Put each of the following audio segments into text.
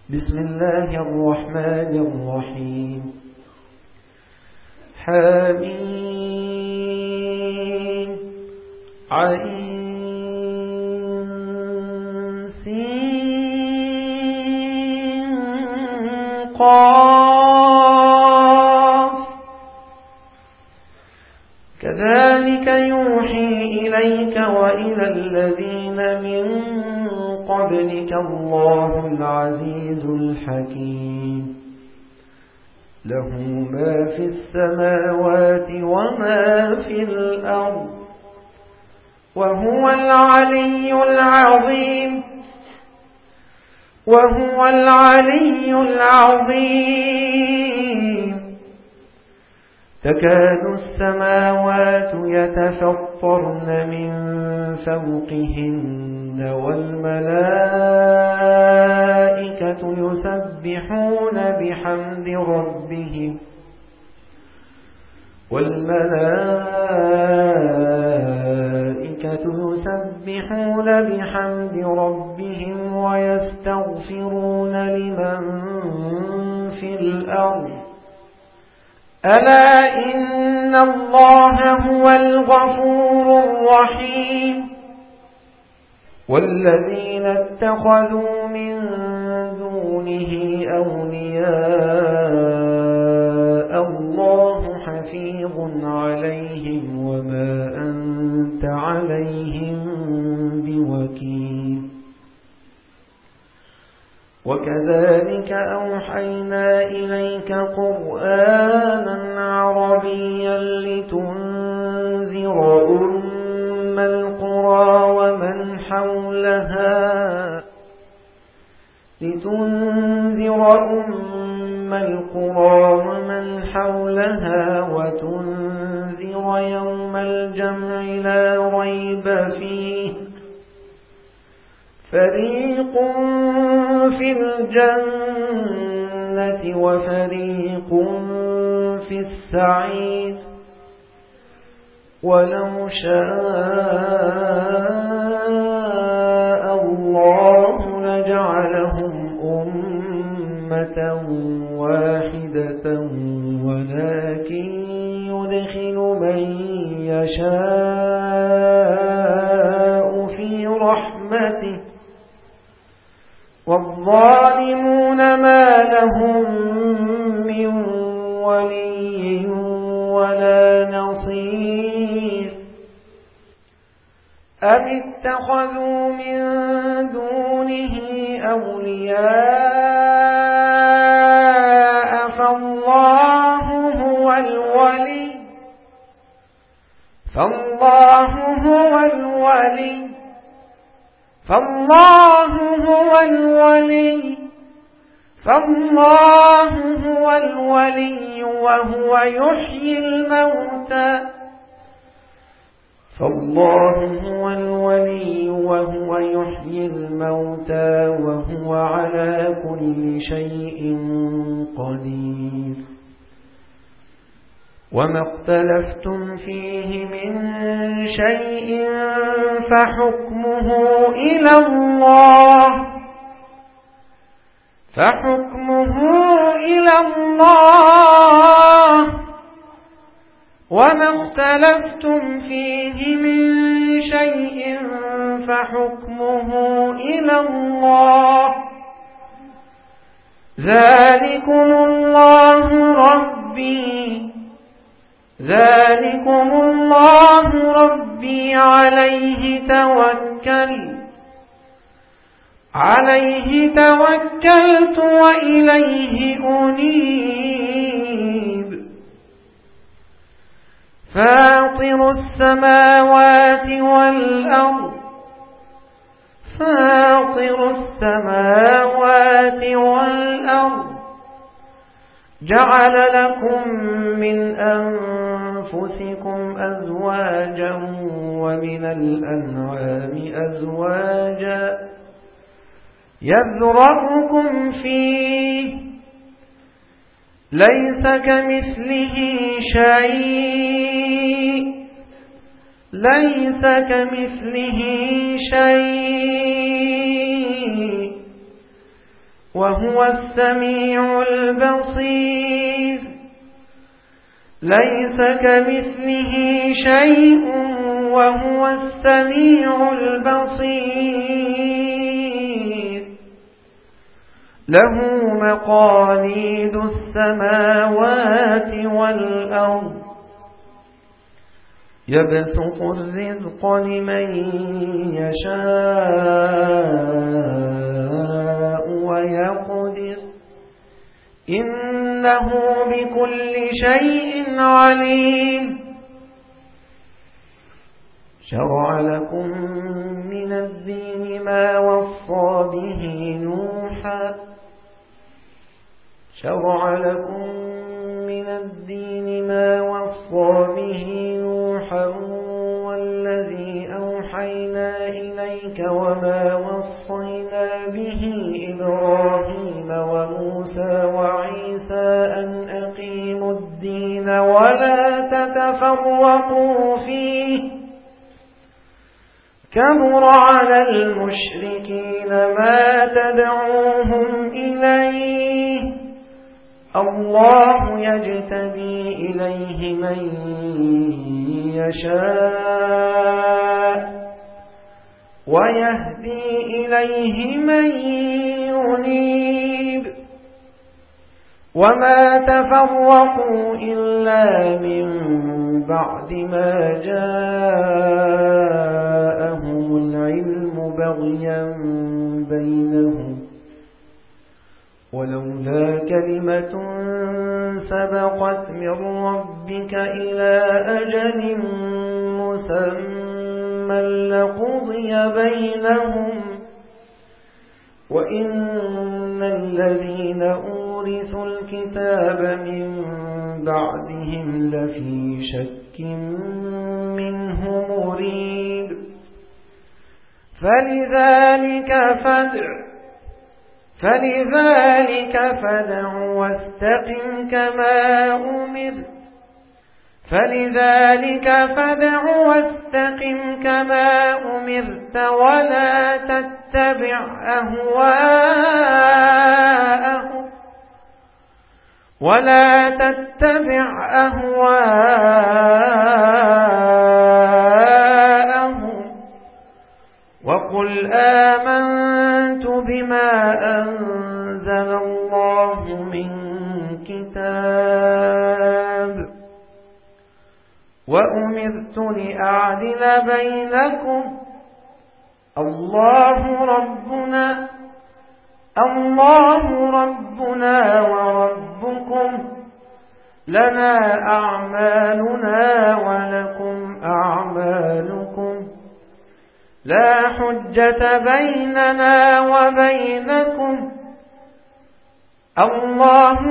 بسم الله الرحمن الرحيم حميم عين سين قاف كذلك يوحي إليك وإلى الذين من قبلك الله العزيز الحكيم له ما في السماوات وما في الأرض وهو العلي العظيم تكاد السماوات يتفطرن من فوقهن والملائكة يسبحون بحمد ربهم ويستغفرون لمن في الأرض ألا إن الله هو الغفور الرحيم والذين اتخذوا من دونه أولياء الله حفيظ عليهم وما أنت عليهم بوكيل وكذلك أوحينا إليك قرآنا عربيا لتنذر أم القرى ومن حولها وتنذر يوم الجمع لا ريب فيه فريق في الجنة وفريق في السعير ولو شاء الله لجعلهم أمة واحدة ولكن يدخل من يشاء في رحمته والظالمون ما لهم من ولي ولا نصير أم اتخذوا من دونه أولياء فالله هو الولي وهو يحيي الموتى وهو على كل شيء قدير وما اختلفتم فيه من شيء فحكمه إلى الله وما اختلفتم فيه من شيء فحكمه إلى الله ذلكم الله ربي عليه توكلت وإليه أنيب فاطر السماوات والأرض جعل لكم من أنفسكم أزواجا ومن الأنعام أزواجا يذرأكم فيه ليس كمثله شيء وهو السميع البصير ليس كمثله شيء وهو السميع البصير له مقاليد السماوات والأرض يبسط الرزق لمن يشاء ويقدر إنه بكل شيء عليم شرع لكم من الدين ما وصى به نوحا والذي أوحينا إليك وما وصينا به إبراهيم وموسى وعيسى أن أقيموا الدين ولا تتفرقوا فيه كبر على المشركين ما تدعوهم إليه الله يجتبي إليه من يشاء ويهدي إليه من ينيب وما تفرقوا إلا من بعد ما جاءهم العلم بغيا بينهم ولولا كلمة سبقت من ربك إلى أجل مسمى لقضي بينهم وإن الذين أورثوا الكتاب من بعدهم لفي شك منه مريب فلذلك فادع واستقم كما أمرت ولا تتبع أهواءهم وقل آمنت بما أنزل الله من كتاب وأمرت لأعدل بينكم الله ربنا وربكم لنا أعمالنا ولكم أعمالكم لا حجة بيننا وبينكم الله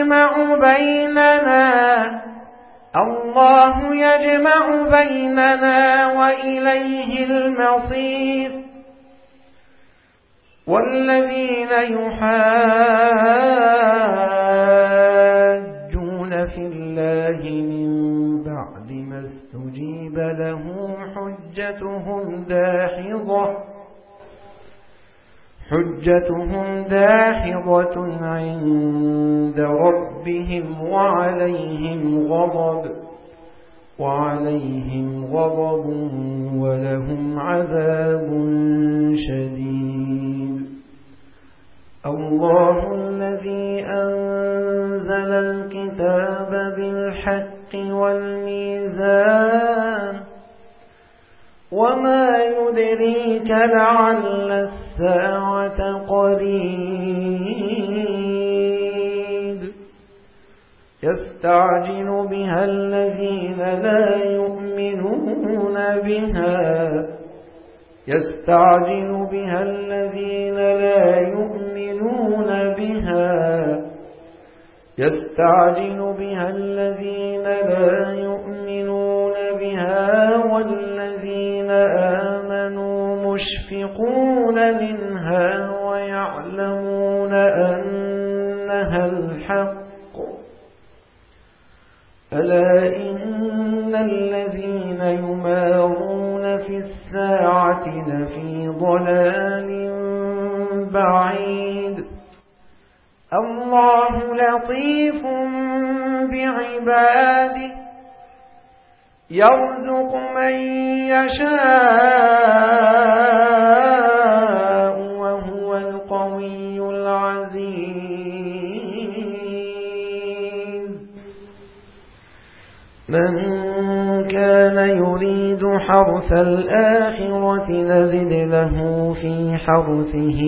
يجمع بيننا وإليه المصير والذين يحاجون في الله من بعد ما استجيب له حجتهم داحضة عند ربهم وعليهم غضب ولهم عذاب شديد الله الذي أنزل الكتاب بالحق والميزان وما يدريك لعل الساعة قريب يستعجل بها الذين لا يؤمنون بها والذين آمنوا مشفقون منها ويعلمون أنها الحق ألا إن الذين يمارون في الساعة لفي ضلال بعيد الله لطيف بعباده يرزق من يشاء وهو القوي العزيز من كان يريد حرث الآخرة نزد له في حرثه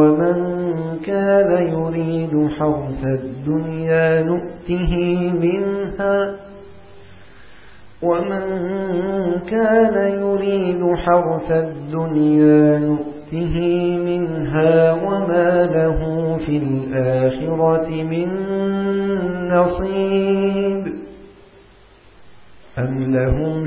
كان يريد حرث الدنيا نؤته منها ومن كان يريد حرث الدنيا نؤته منها وما له في الآخرة من نصيب أم لهم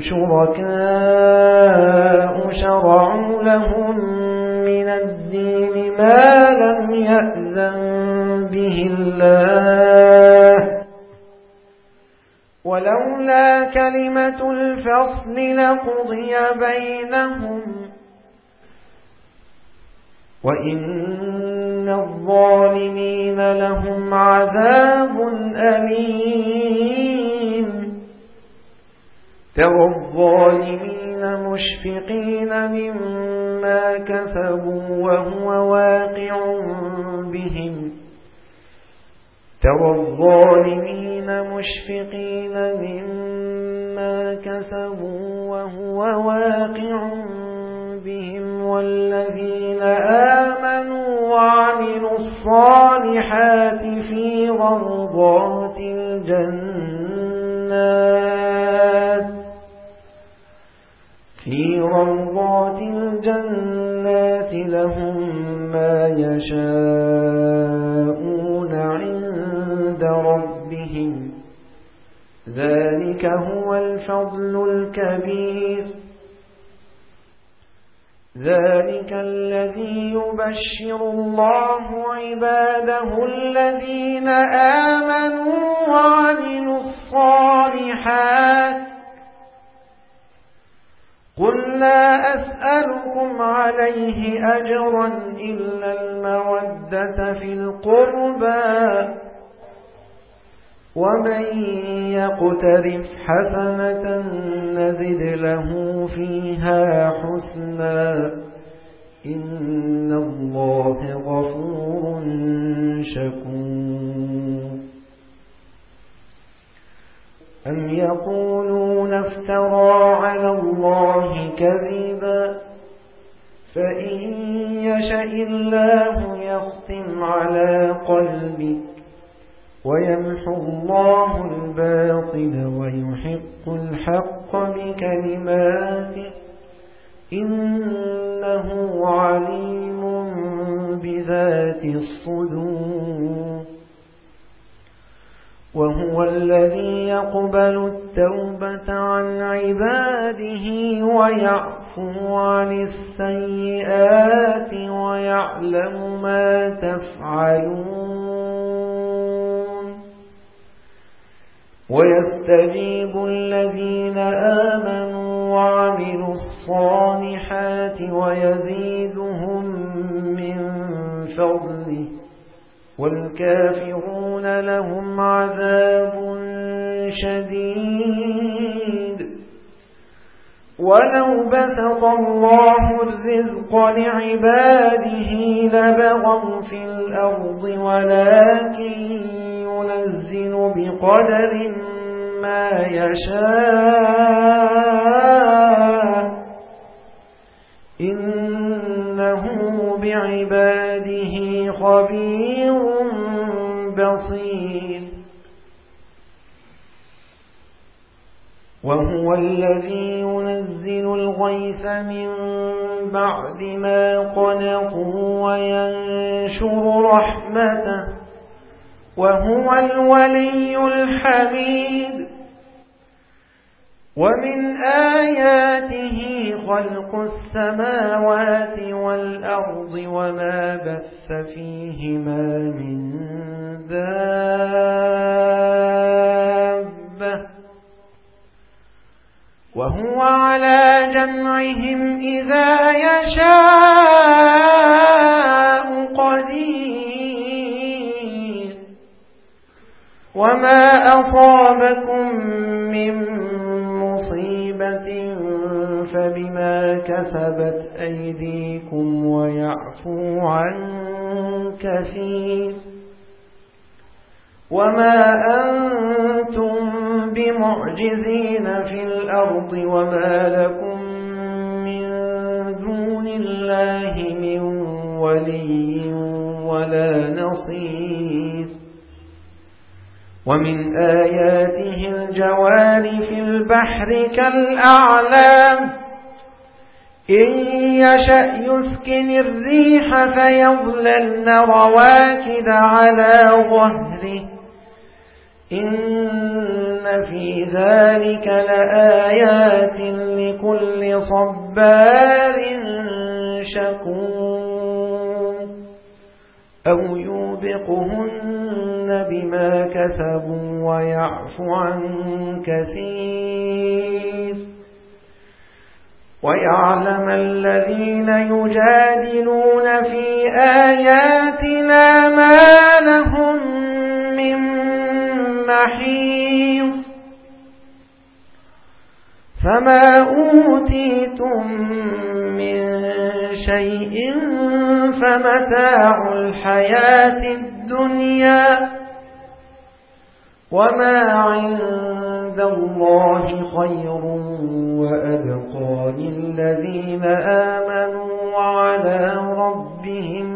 شركاء شرعوا لهم من الدين ما لم يأذن به الله ولولا كلمة الفصل لقضي بينهم وإن الظالمين لهم عذاب أليم ترى الظالمين مشفقين مما كسبوا وهو واقع بهم ترى الظالمين مشفقين مما كسبوا وهو واقع بهم والذين آمنوا وعملوا الصالحات في روضات الجنات لهم ما يشاءون عند ربهم ذلك هو الفضل الكبير ذلك الذي يبشر الله عباده الذين آمنوا وعملوا الصالحات قل لا أسألكم عليه أجرا إلا المودة في القربى ومن يقترف حسنة نزد له فيها حسنا إن الله غفور شكور أم يقولون افترى على الله كذبا فإن يشأ الله يختم على قلبك ويمحو الله الباطل ويحق الحق بكلماته إنه عليم بذات الصدور وهو الذي يقبل التوبة عن عباده ويعفو عن السيئات ويعلم ما تفعلون ويستجيب الذين آمنوا وعملوا الصالحات ويزيدهم من فضله والكافرون لهم عذاب شديد ولو بسط الله الرزق لعباده لبغوا في الأرض ولكن ينزل بقدر ما يشاء إنه بعباده خبير بصير وهو الذي ينزل الغيث من بعد ما قنطوا وينشر رحمته وهو الولي الحميد ومن آياته خلق السماوات والأرض وما بث فيهما من دابة وهو على جمعهم إذا يشاء قدير وما أصابكم من مصيبة فبما كسبت أيديكم ويعفو عن كثير وما أنتم بمعجزين في الأرض وما لكم من دون الله من ولي ولا نصير ومن آياته الجوار في البحر كالأعلام إن يشأ يسكن الريح فيظللن رواكد على ظهره إن في ذلك لآيات لكل صبار شكور أو يوبقهن بما كسبوا ويعفو عن كثير ويعلم الذين يجادلون في آياتنا ما لهم من محيص فما أوتيتم من شيء فمتاع الحياة الدنيا وما عند الله خير وأبقى للذين آمنوا وعلى ربهم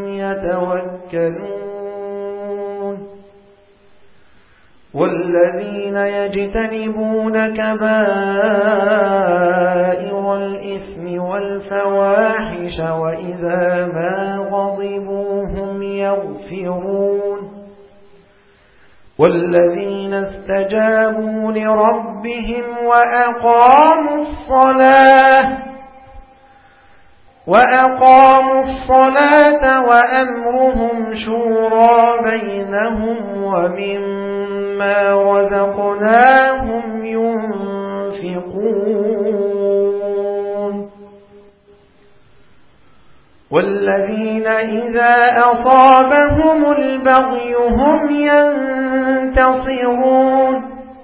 يتوكلون والذين يجتنبون كبائر الإثم والفواحش وإذا ما غضبوا هم يغفرون والذين استجابوا لربهم وأقاموا الصلاة وأمرهم شورى بينهم ومما رزقناهم ينفقون والذين إذا أصابهم البغي هم ينتصرون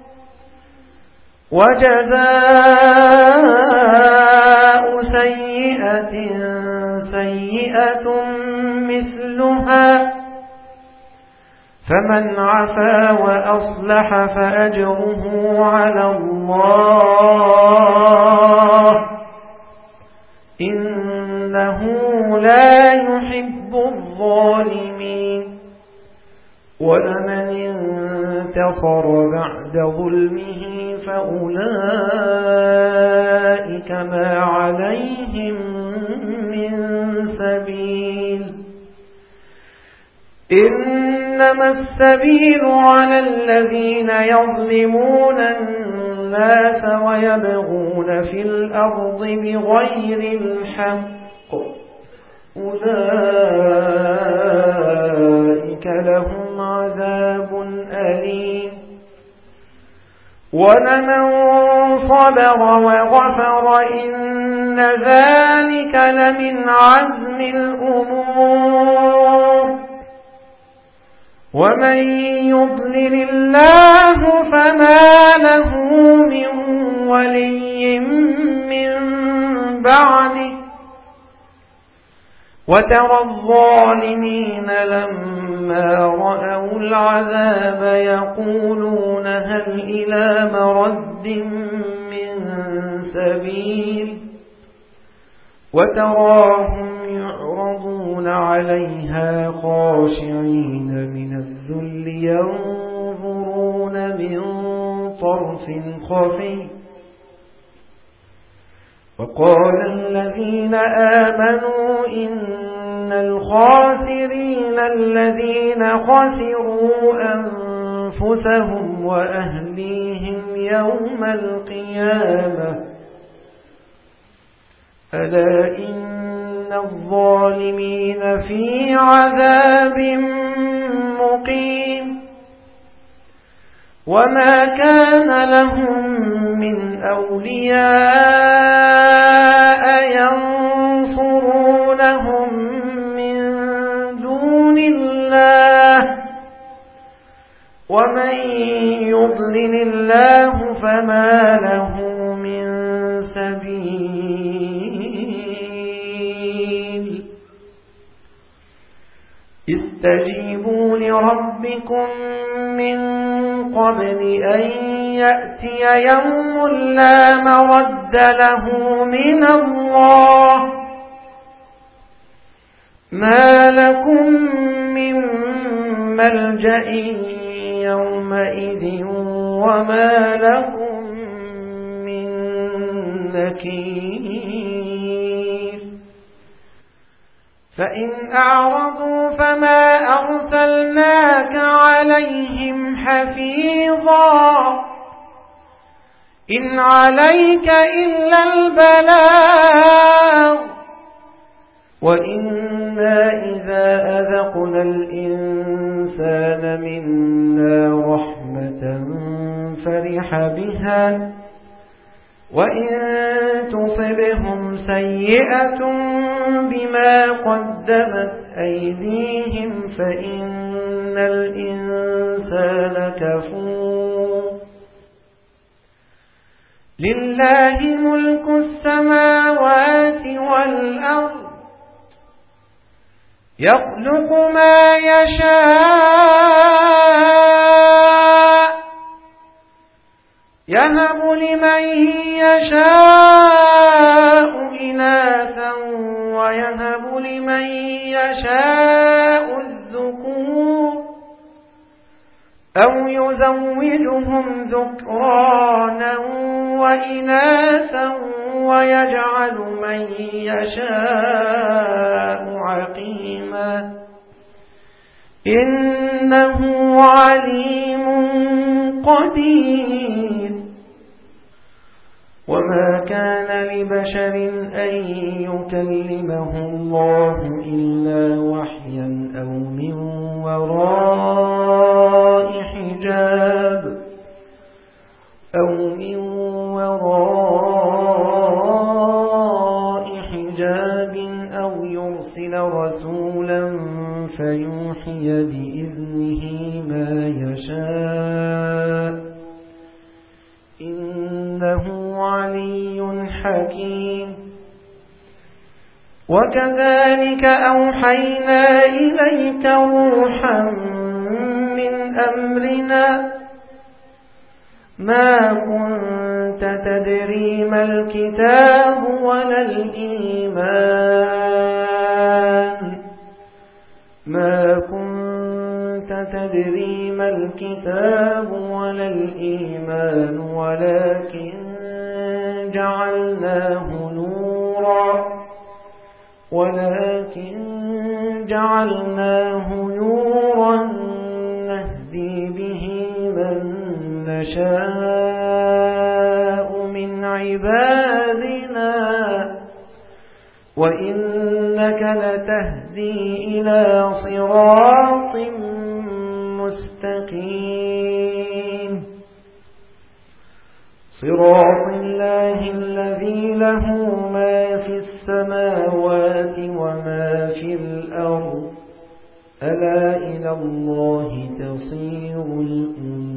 وجزاء سيئة سيئة مثلها فمن عفا وأصلح فأجره على الله إنه لا يحب الظالمين ولمن انتصر بعد ظلمه فأولئك ما عليهم من سبيل إنما السبيل على الذين يظلمون الناس ويبغون في الأرض بغير الحق أولئك لهم عذاب أليم ولمن صبر وغفر إن ذلك لمن عزم الأمور ومن يضلل الله فما له من ولي من بعده وترى الظالمين لما رأوا العذاب يقولون هل إلى مرد من سبيل وتراهم يعرضون عليها خاشعين من الذل ينظرون من طرف خفي وقال الذين آمنوا إن الخاسرين الذين خسروا أنفسهم وأهليهم يوم القيامة ألا إن الظالمين في عذاب مقيم وما كان لهم من أولياء ينصرونهم من دون الله ومن يضلل الله فما له من سبيل استجيبوا لربكم من قبل أن يأتي يوم لا مرد له من الله ما لكم من ملجأ يومئذ وما لهم من نكير فإن أعرضوا فما أرسلناك عليهم حفيظا إن عليك إلا البلاغ وإنا إذا أذقنا الإنسان منا رحمة فرح بها وإن تصبهم سيئة بما قدمت أيديهم فإن الإنسان كفور لله ملك السماوات والأرض يخلق ما يشاء يهب لمن يشاء إناثا ويهب لمن يشاء الذكور أو يزوجهم ذكرانا وإناثا ويجعل من يشاء عقيما إنه عليم قدير وما كان لبشر أن يكلمه الله إلا وحيا أو من وراء حجاب أو يرسل رسولا فيوحي بإذنه ما يشاء إنه علي حكيم وكذلك أوحينا إليك روحا من أمرنا ما كنت تدري ما الكتاب ولا الإيمان ولكن جعلناه نورا نهدي به من نشاء من عبادنا وإنك لتهدي إلى صراط مستقيم صراط الله الذي له ما في السماوات وما في الأرض ألا إلى الله تصير الأمور